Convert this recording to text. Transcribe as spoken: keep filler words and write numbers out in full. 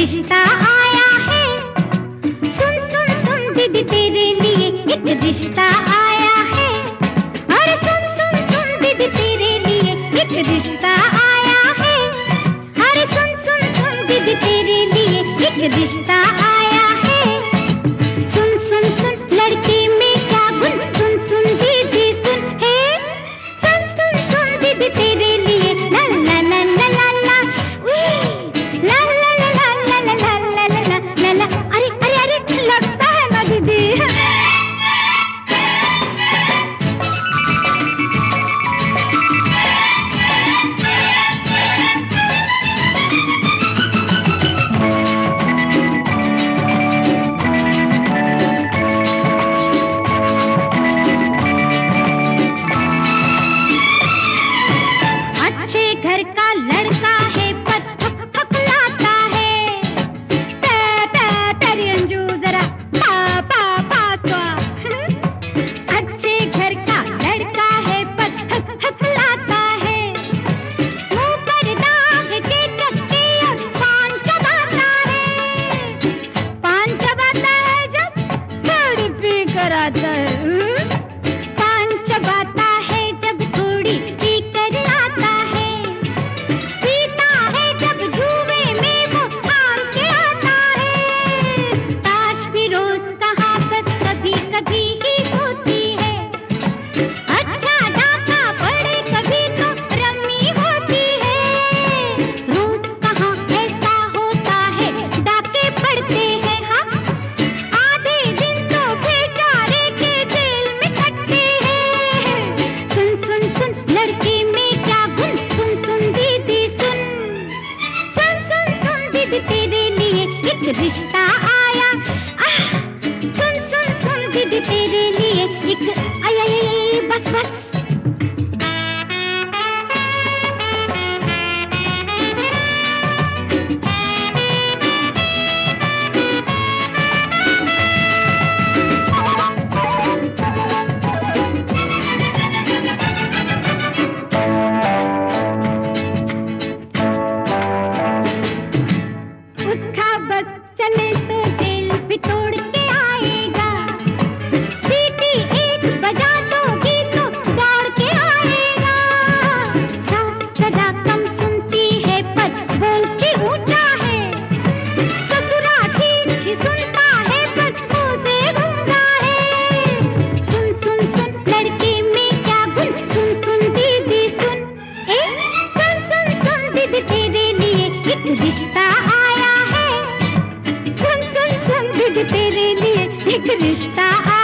रिश्ता आया है। सुन सुन सुन दीदी तेरे लिए एक रिश्ता आया है। अरे सुन सुन सुन दीदी तेरे लिए एक रिश्ता आया है। अरे सुन सुन सुन दीदी तेरे लिए एक रिश्ता आया है। सुन सुन सुन लड़के में क्या गुण, सुन सुन दीदी सुन है। सुन सुन सुन दीदी तेरे लिए ला ला ला ला ला ला ला ला ला ला ला ला ला ला ला ला ला। अरे अरे अरे लगता है ना दीदी। अच्छे घर का लड़का है पर थक थक लाता है। ते ते तेरी अंजू जरा पा पा पास तो आ। अच्छे घर का लड़का है पर थक थक लाता है। मुंह पर दाग के कच्चे और पान चबाता है। पान चबाता है जब थोड़ी पी कर आता है। पान चबाता है जब थोड़ी पी कर आता है। पीता है जब जुए में वो हार के आता है। ताश भी रोज कहाँ बस कभी कभी ही होती है। अच्छा डाका पड़े कभी तो रम्मी होती है। रोज कहाँ ऐसा होता है, डाके पड़ते हैं। हाँ आधे दिन तो बेचारे के जेल में कटते हैं। सुन सुन सुन लड़के में क्या गुण, सुन सुन दीदी सुन। सुन सुन सुन दीदी तेरे लिए एक रिश्ता आया। आह! सुन सुन सुन दीदी तेरे लिए एक आई आई आई बस बस। उसका बस चले तो जेल भी तोड़ के आएगा। सीटी एक बजा दोगी तो दौड़ के आएगा। सास जरा कम सुनती है पर बोलती ऊंचा है। ससुरा ठीक ही सुनता है पर मुंह से गूंगा है। सुन सुन सुन लड़के में क्या गुण, सुन सुन दीदी सुन। ए सुन सुन सुन दीदी तेरे लिए एक रिश्ता आया है। सुन सुन सुन दीदी तेरे लिए एक रिश्ता